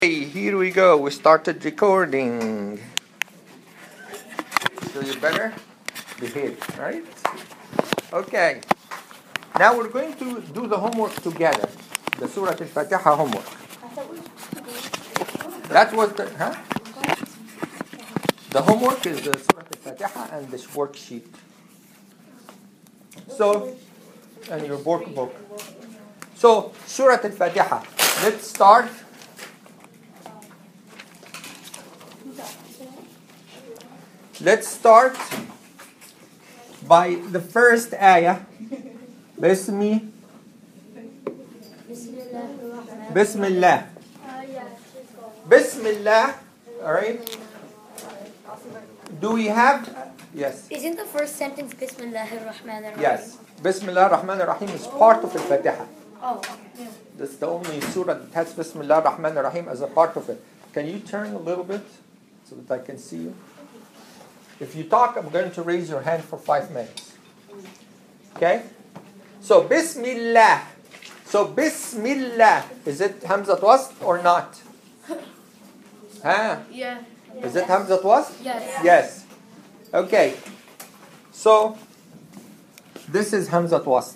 Hey, here we go. We started recording. So you better behave, right? Okay. Now we're going to do the homework together. The Surah Al-Fatiha homework. That was the, huh? The homework is the Surah Al-Fatiha and this worksheet. So, and your workbook. So, Surah Al-Fatiha. Let's start. Let's start by the first ayah. Bismillah. Bismillah. All right. Do we have? Yes. Isn't the first sentence Bismillahir Rahmanir Rahim? Yes. Bismillah ar-Rahman ar-Rahim is part of Al-Fatiha. Oh, okay. That's the only surah that has Bismillah ar-Rahman ar-Rahim as a part of it. Can you turn a little bit so that I can see you? If you talk, I'm going to raise your hand for 5 minutes. Okay? So, Bismillah. So, Bismillah. Is it Hamzat Wasl or not? Huh? Yeah. Is it Hamzat Wasl? Yes. Yes. Okay. So, this is Hamzat Wasl.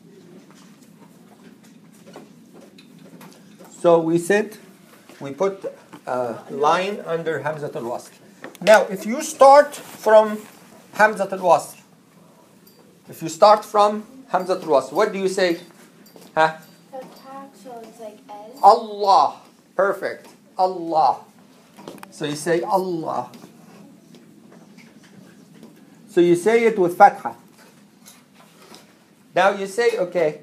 So, we said, we put a line under Hamzat al-Wasl. Now, if you start from Hamzat al-Wasl, what do you say? Huh? So it's like L. Allah. Perfect. Allah. So you say Allah. So you say it with Fatha. Now you say, okay,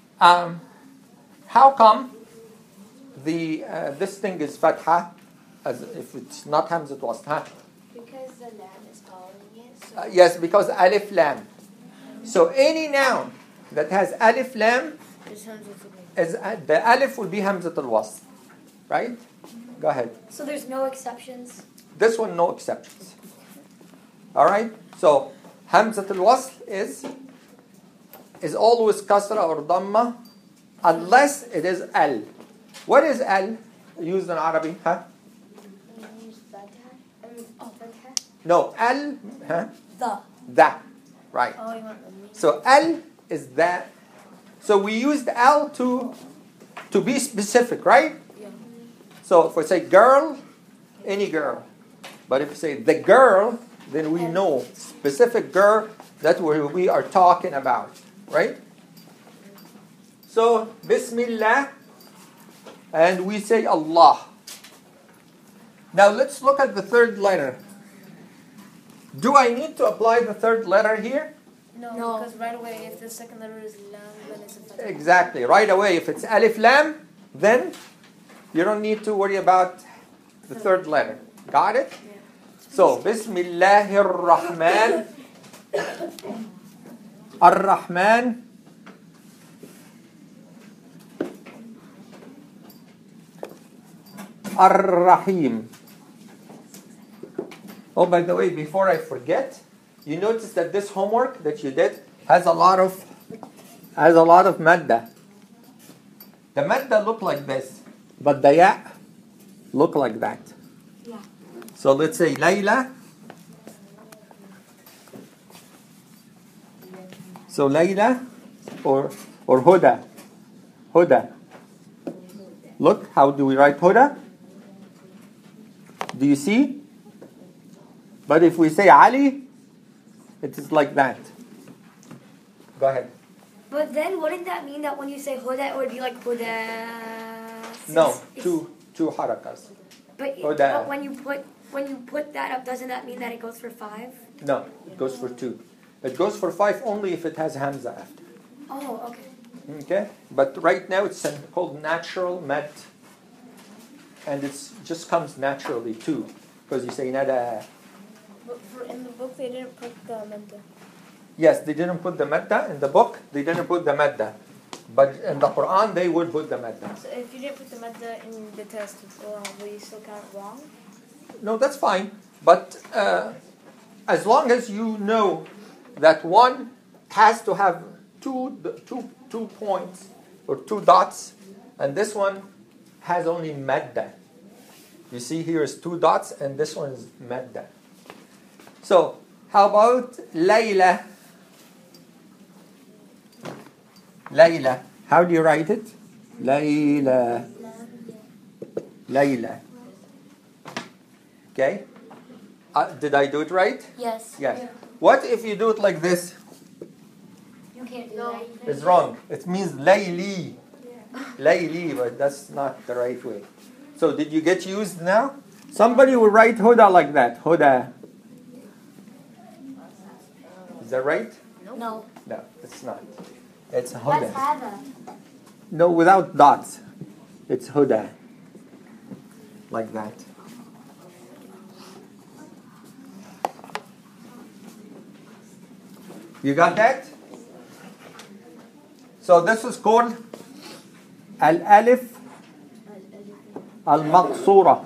how come this thing is Fatha? As if it's not Hamzat Wasl, huh? Because the lam is following it. So Yes, because Alif Lam. So any noun that has Alif Lam, the Alif will be Hamzat al-Wasl. Right? Go ahead. So there's no exceptions? This one, no exceptions. Alright? So, Hamzat al-Wasl is always Kasra or Dhamma unless it is Al. What is Al used in Arabic? Huh? No, Al, huh? The. Right. Oh, you want the So Al is that. So we used Al to be specific, right? Yeah. So if we say girl, any girl. But if we say the girl, then we know specific girl that we are talking about, right? So Bismillah, and we say Allah. Now let's look at the third letter. Do I need to apply the third letter here? No, because right away, if the second letter is lam, then it's a fatha. Exactly. Right away, if it's Alif Lam, then you don't need to worry about the third letter. Got it? Yeah. So, Bismillahir Rahman Ar-Rahman Ar-Rahim. Oh, by the way, before I forget, you notice that this homework that you did has a lot of madda. The madda look like this, but the ya look like that. Yeah. So let's say Layla. So Layla or Huda. Huda. Look, how do we write Huda? Do you see? But if we say Ali, it is like that. Go ahead. But then wouldn't that mean that when you say Huda, it would be like Huda? No, two harakas. But, Huda. but when you put that up, doesn't that mean that it goes for 5? No, it goes for 2. It goes for 5 only if it has Hamza after. Oh, okay. Okay? But right now it's called natural mad. And it just comes naturally too. Because you say nada. But in the book, they didn't put the madda. Yes, they didn't put the madda. In the book, they didn't put the madda. But in the Quran, they would put the madda. So if you didn't put the madda in the test, will you still count it wrong? No, that's fine. But as long as you know that one has to have two points or 2 dots, and this one has only madda. You see here is 2 dots and this one is madda. So, how about Layla? Layla. How do you write it? Layla. Layla. Okay? Did I do it right? Yes. Yes. What if you do it like this? You can't do that. It's wrong. It means Layli. Layli, but that's not the right way. So did you get used now? Somebody will write Huda like that. Huda. Is that right? No. No, it's not. It's That's Huda. Hada. No, without dots. It's Huda. Like that. You got that? So this is called Al-Alif Al-Maqsura.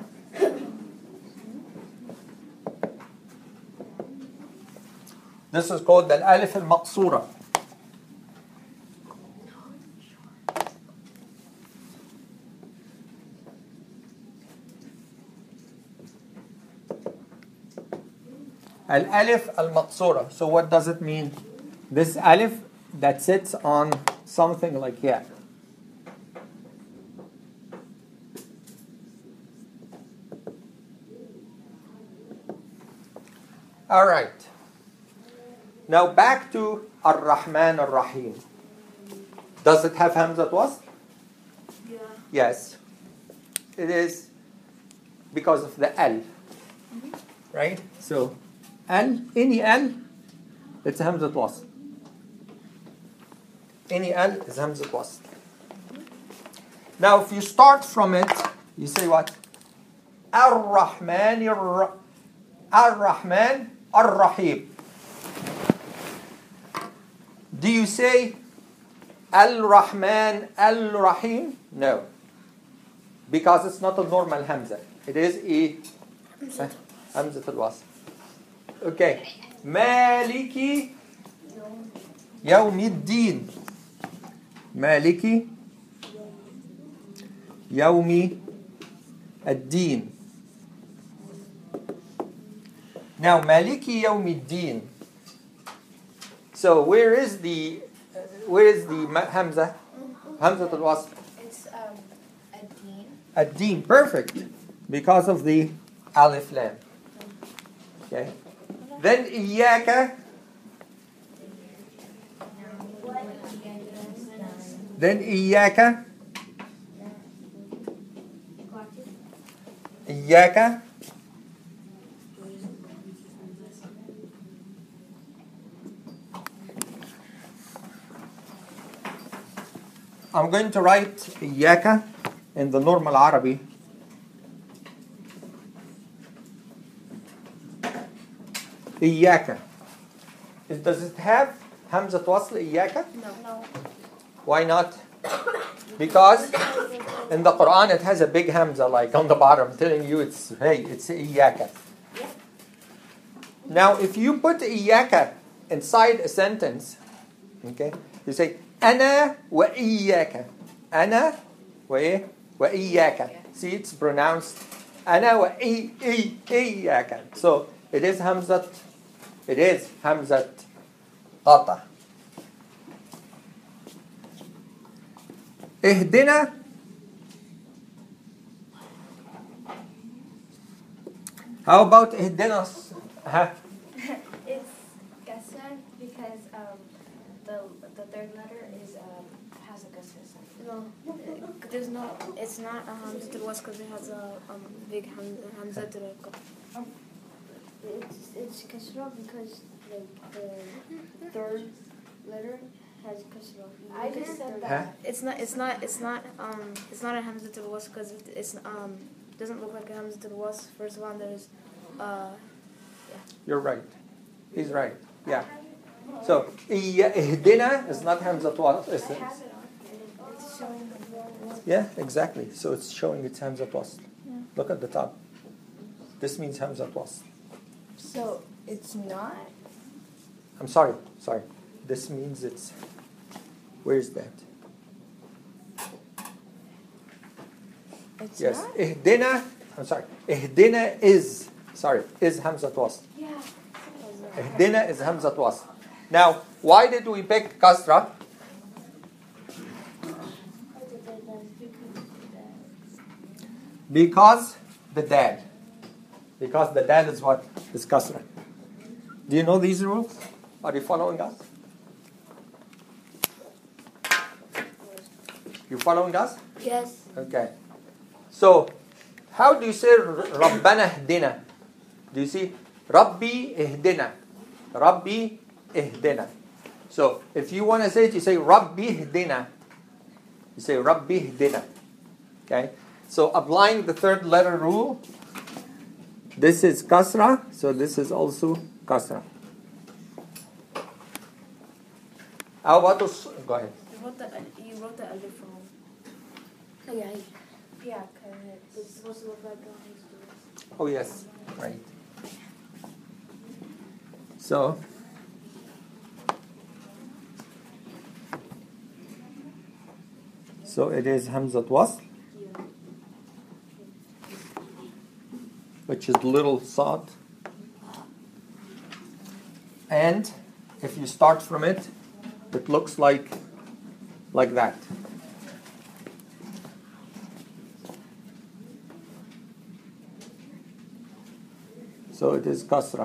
This is called Al-Alif Al-Maqsura. Al-Alif Al-Maqsura. So what does it mean? This Alif that sits on something like here. All right. Now back to Ar-Rahman Ar-Rahim. Does it have Hamzat Wasl? Yeah. Yes. It is because of the Al. Right? So, Al, any Al, it's a Hamzat Wasl. Any Al is Hamzat Wasl. Now, if you start from it, you say what? Ar-Rahman Ar-Rahman Ar-Rahim. Do you say Al-Rahman Al-Rahim? No. Because it's not a normal Hamza. It is a Hamzat al-Wasl. Okay. Maliki Yawmiddin. Maliki Yawmi ad-Din. Now, Maliki Yawmiddin. So, where is the Hamza? Hamzat al-Wasl. It's ad-Din. Ad-Din, perfect. Because of the Alif Lam. Okay. Then Iyaka. Then Iyaka. Iyaka. I'm going to write Iyaka in the normal Arabic. Iyaka. Does it have Hamzat Wasl Iyaka? No. Why not? Because in the Quran it has a big Hamza like on the bottom telling you it's Iyaka. Now if you put Iyaka inside a sentence, okay, you say Ana wa Iyaka. Ana wa Iyaka. See, it's pronounced Ana wa Iyaka. So it is Hamzat Qata. Ihdina. How about Ihdina? It's kasra because the third letter is has a kasra sign. No. There's no. It's not a hamza to wasl because it has a big hamza to the. It's kasra because like the third letter has kasra. I just said that. Huh? It's not a hamza to the wasl because it's doesn't look like a hamza to the wasl. First one there's You're right. He's right. Yeah. So Ihdina is not Hamzat Wasl. It's showing Yeah, exactly. So it's showing it's Hamzat Wasl. Look at the top. This means Hamzat Wasl. So it's not. I'm sorry. This means it's. Where is that? It's Yes. not. Ihdina I'm sorry. Ihdina is Hamzat wasl. Yeah. Ihdina is Hamzat wasl. Now, why did we pick kasra? Because the dal. Because the dal is what? Is kasra. Do you know these rules? Are you following us? You following us? Yes. Okay. So, how do you say Rabbana ihdina? Do you see? Rabbi ihdina. Rabbi ihdina. So, if you want to say it, you say Rabbi ihdina. You say Rabbi ihdina. Okay? So, applying the third letter rule, this is kasra, so this is also kasra. How about this? Go ahead. You wrote the alif wrong. Oh, yeah. Yeah, because it's supposed to look like a Oh, yes. Right. So, it is Hamzat wasl, which is little sad. And if you start from it, it looks like that. So it is kasra.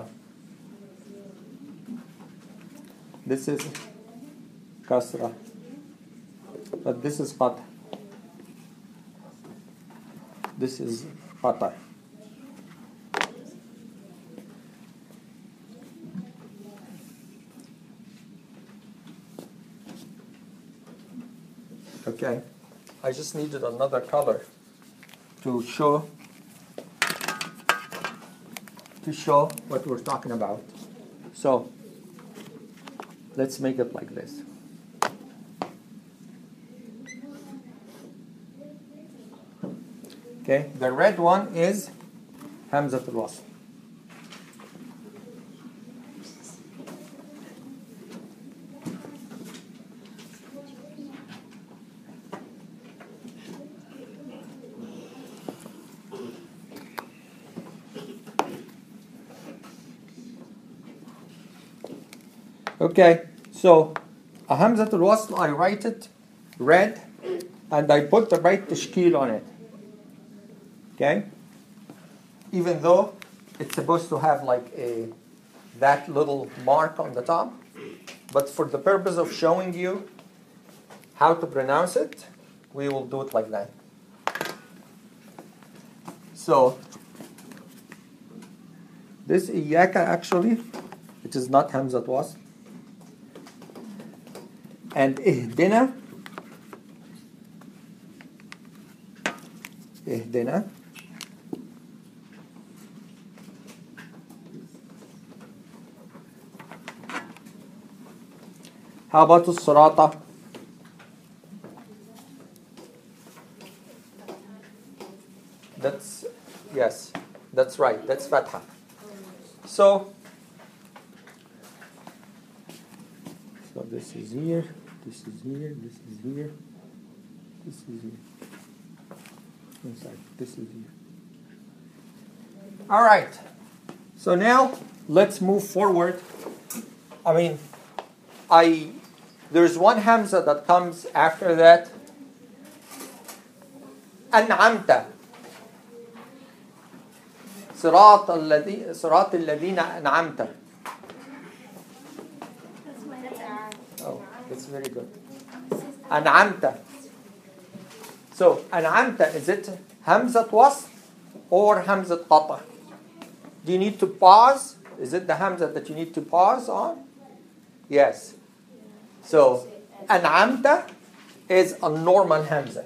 This is kasra. But this is fatah. This is fatah. Okay. I just needed another color to show what we're talking about. So let's make it like this. Okay, the red one is Hamzat al-Wasl. Okay, so a Hamzat al-Wasl, I write it red and I put the right tashkil on it. Okay? Even though it's supposed to have like that little mark on the top, but for the purpose of showing you how to pronounce it, we will do it like that. So this iyaka actually, it is not Hamzat wasl. And ihdina, how about the sirata? Yes, that's right, that's fatha. So this is here, this is here, this is here, this is here. Inside, this is here. All right. So now let's move forward. There's one hamza that comes after that. An'amta. صراط الذين أنعمت. Oh, that's very good. An'amta. So, An'amta, is it Hamzat wasl or Hamzat qata? Do you need to pause? Is it the Hamza that you need to pause on? Yes. So, An'amta is a normal Hamza.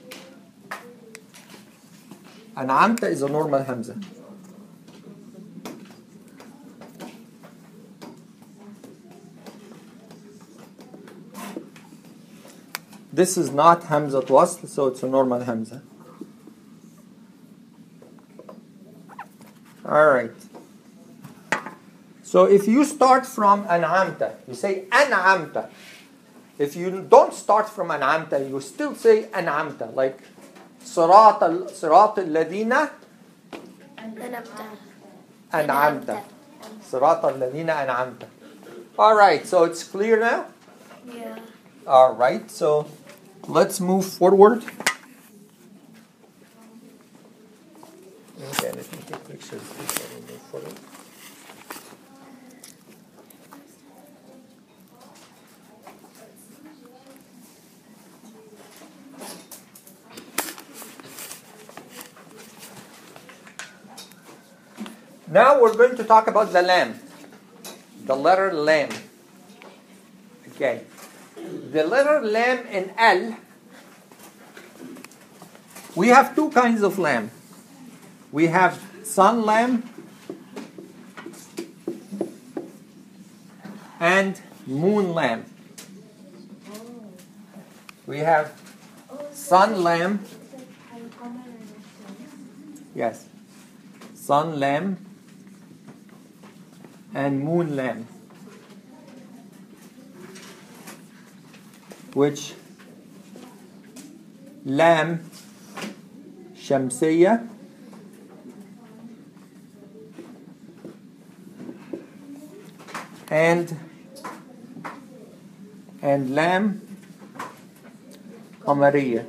An'amta is a normal Hamza. This is not Hamzat wasl, so it's a normal Hamza. Alright. So if you start from An'amta, you say An'amta. If you don't start from An'amta, you still say An'amta. Like Sirat al-Ladina أنعمت. صراط الذين أنعمت. All right, so it's clear now? Yeah. All right, so let's move forward. Okay, let me take pictures before we move forward. Now we're going to talk about the lam, the letter lam. Okay, the letter lam in al. We have two kinds of lam. We have sun lam and moon lam. We have sun lam. Yes, sun lam and moon lam, which lam shamsiyya and lam qamariyya.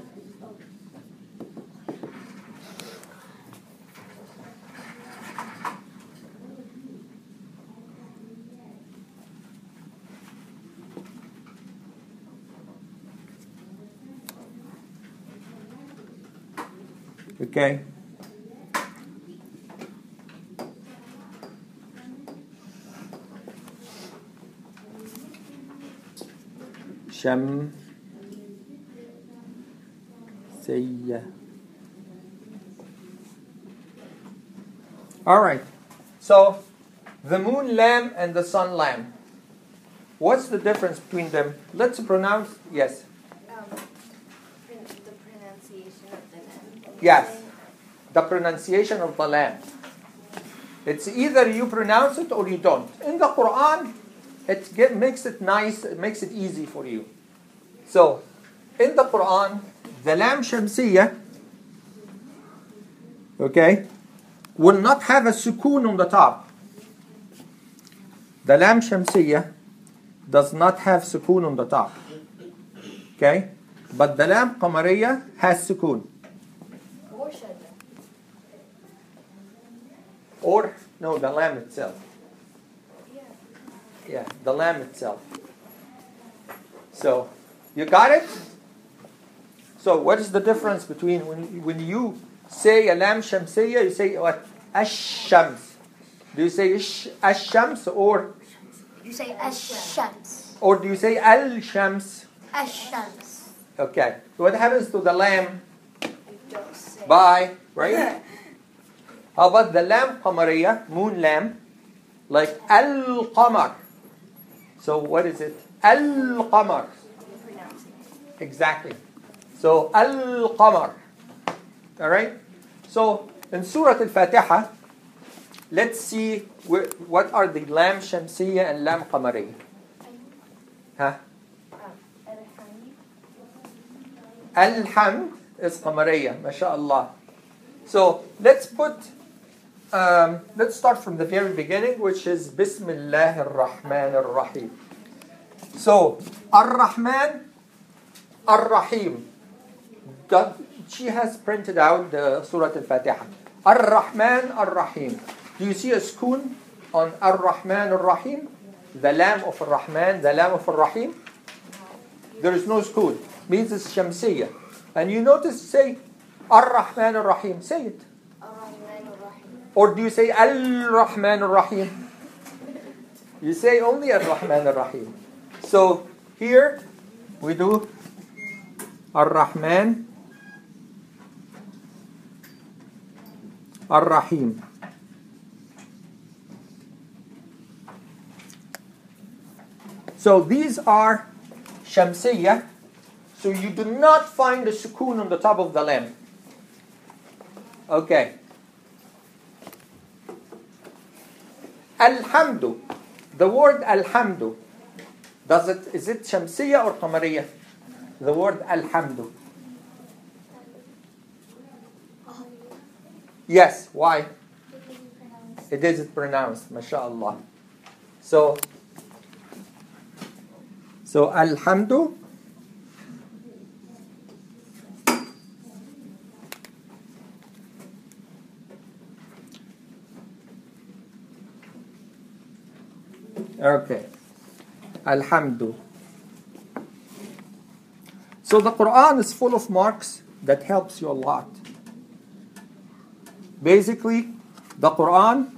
Okay. Shamsiyya. All right. So the moon lam and the sun lam. What's the difference between them? Let's pronounce. Yes. The pronunciation of the lam. Yes. The pronunciation of the lam. It's either you pronounce it or you don't. In the Quran, makes it nice, it makes it easy for you. So, in the Quran, the lam shamsiyya, okay, will not have a sukoon on the top. The lam shamsiyya does not have sukoon on the top. Okay? But the lam qamariyya has sukoon. Or, no, the lamb itself. Yeah, the lamb itself. So, you got it? So, what is the difference between when you say a lam shamsiyya, you say what? Ash-shams. Do you say ash-shams or? You say ash-shams. Or do you say al-shams? Ash-shams. Okay. So what happens to the lamb? Don't say. Bye, right? How about the lam qamariyya, moon lam, like al-qamar? So what is it? Al-qamar. Exactly. So al-qamar. All right? So in Surah Al-Fatiha, let's see what are the lam shamsiyya and lam qamariyya. Huh? Al-hamd is qamariyya, mashallah. So let's start from the very beginning, which is Bismillah ar-Rahman ar-Rahim. So, Ar-Rahman, Ar-Rahim. She has printed out the Surah Al-Fatiha. Ar-Rahman, Ar-Rahim. Do you see a sukoon on Ar-Rahman, Ar-Rahim? The lam of Ar-Rahman, the lam of Ar-Rahim? There is no sukoon. Means it's Shamsiyya. And you notice, say, Ar-Rahman, Ar-Rahim. Say it. Or do you say Al-Rahman Ar-Rahim? You say only Ar-Rahman Ar-Rahim. So here we do Ar-Rahman Ar-Rahim. So these are Shamsiyya. So you do not find the sukoon on the top of the lam. Okay. Alhamdu. The word Alhamdu. Is it Shamsiyya or Qamariyya? The word Alhamdu. Yes. Why? it is pronounced, mashallah. So alhamdu. Okay. Alhamdu. So the Quran is full of marks that helps you a lot. Basically, the Quran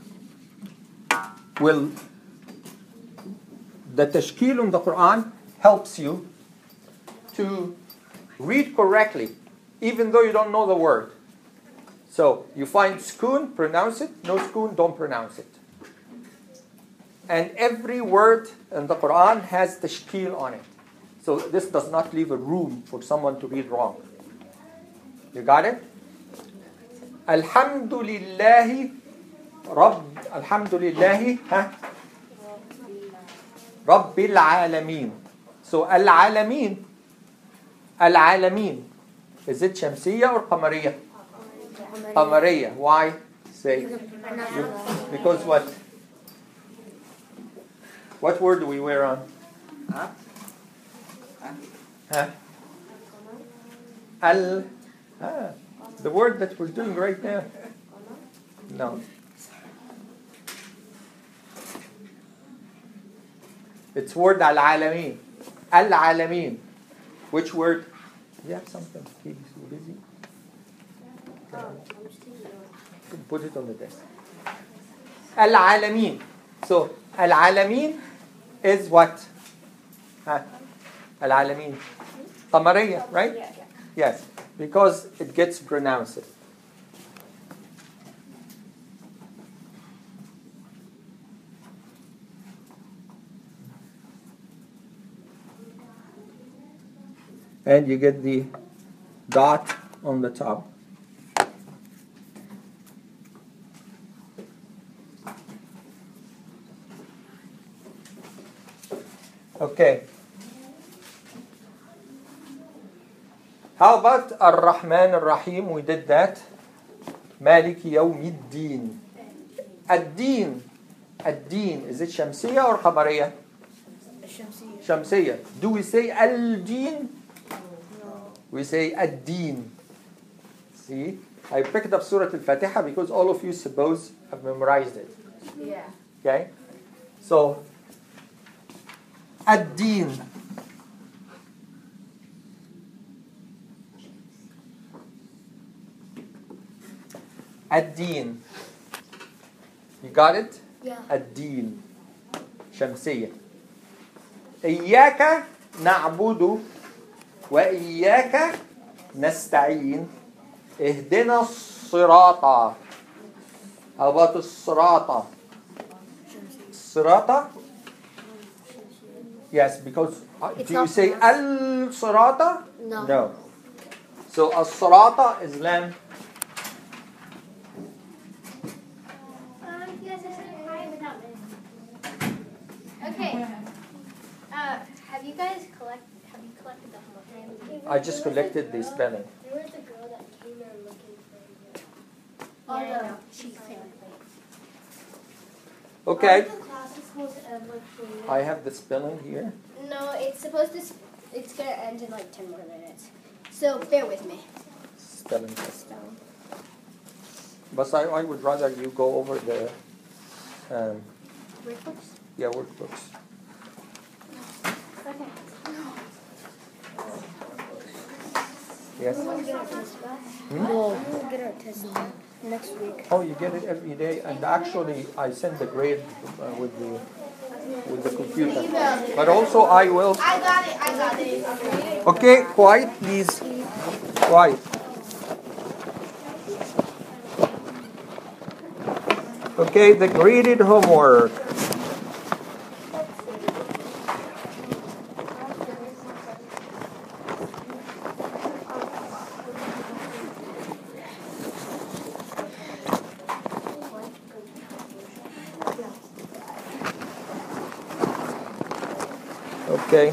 the tashkil in the Quran helps you to read correctly, even though you don't know the word. So you find sukoon, pronounce it. No sukoon, don't pronounce it. And every word in the Quran has tashkil on it. So this does not leave a room for someone to read wrong. You got it? Alhamdulillahi Alhamdulillahi Rabbil Alameen. So Al-Alameen. Is it Shamsiyya or Qamariyya? Qamariyya. Why? Say. Because what? What word do we wear on? Huh? The word that we're doing right now. No. It's word al-alameen. Al-alameen. Which word? You have something. He's busy. Put it on the desk. Al-alameen. So al-alameen is what? Al-alameen. Qamariyya, right? Yeah. Yes, because it gets pronounced. And you get the dot on the top. Okay. How about Ar-Rahman Ar-Rahim? We did that. Maliki Yawmiddin. Ad-Din. Ad-Din. Is it Shamsiyya or Qamariyya? Shamsiyya. Do we say Al-Din? No. We say Ad-Din. See? I picked up Surah Al-Fatiha because all of you suppose have memorized it. Yeah. Okay? So, Ad-Din. Ad-Din. You got it? Yeah. Ad-Din. Shamsiyya. إياك نعبد وإياك نستعين اهدنا الصراط. How about الصراط? الصراط? Yes, because do you say al-sirata? No. So al-sirata is lam. You guys are saying hi without me. Okay. Have you collected the homework? I just collected the spelling. There was a girl that came there looking for you. Oh, no. She failed. Okay. The class is supposed to end like 20 minutes. I have the spelling here. No, it's gonna end in like 10 more minutes. So bear with me. Spelling test. But I would rather you go over the Workbooks? workbooks. Okay. Yes. We'll get our test next week. Oh, you get it every day, and actually I send the grade with the computer. But also I will. I got it. Okay, quiet, please. Quiet. Okay, the graded homework. Okay.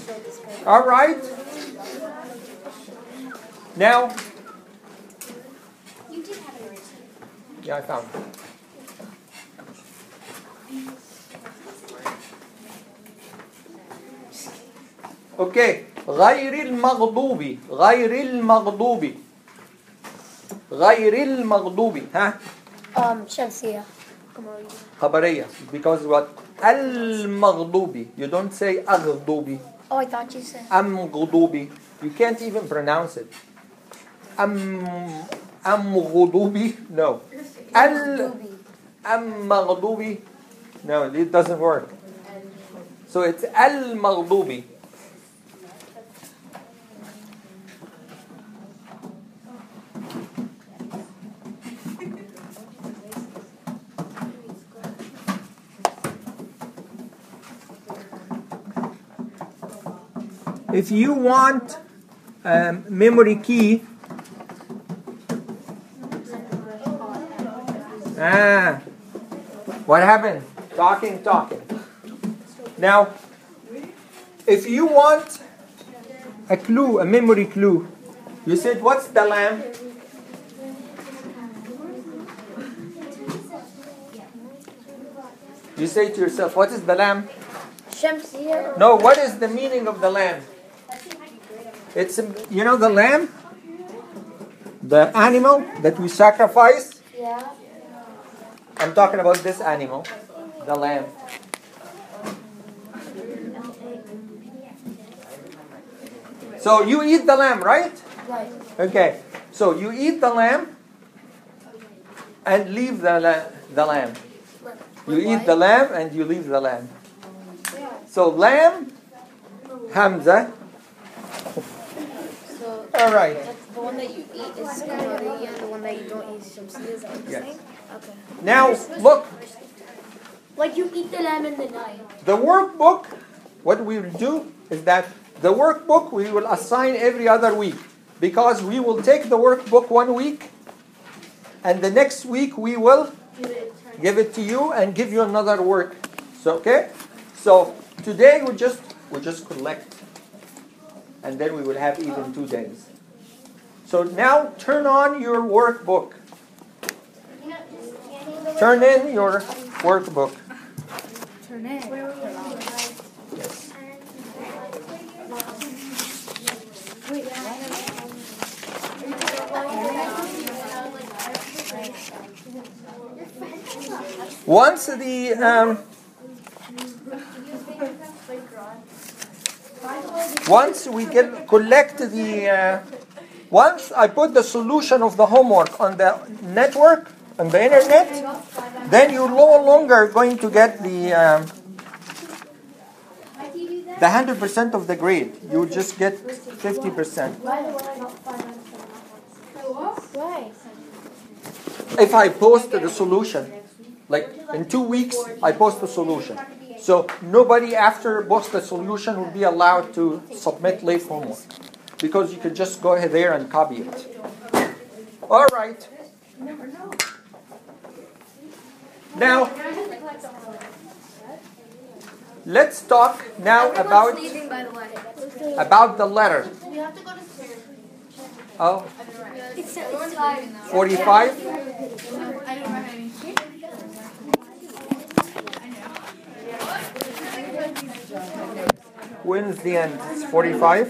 All right. Now, You did have an eraser. yeah, I found it. Okay. غير المغضوب غير المغضوب غير المغضوب ها شمسية. خبرية because what المغضوب you don't say أغضوب Oh, I thought you said. غضوب you can't even pronounce it غضوب no مغضوب no it doesn't work so it's المغضوب. If you want memory key, what happened? Talking. Now, if you want a clue, a memory clue, you said, what's the lamb? You say to yourself, what is the lamb? شمسية. No, what is the meaning of the lamb? It's, you know, the lamb, the animal that we sacrifice. Yeah. I'm talking about this animal, the lamb. So you eat the lamb, right? Right. Okay. So you eat the lamb and leave the lamb. You eat the lamb and you leave the lamb. So lamb, Hamza. So All right. that's the one that you eat is Qamariya, and the one that you don't eat is Shamsiyya. Is that what you're Yes. saying? Okay. Now look, Like you eat the lamb in the night. the workbook. What we will do is that the workbook we will assign every other week, because we will take the workbook 1 week, and the next week we will give it to you and give you another work. So okay. So today we just collect, and then we will have even 2 days. So now turn on your workbook. Turn in your workbook. Turn in. Yes. Once the once we collect the once I put the solution of the homework on the network, on the internet, then you're no longer going to get the 100% of the grade. You just get 50%. Why? If I post the solution, like in 2 weeks, I post the solution. So nobody after post the solution will be allowed to submit late homework, because you can just go ahead there and copy it. All right. Now, let's talk now about the letter. We have to go to Sarah. Oh, It's time. 45? When's the end? It's 45?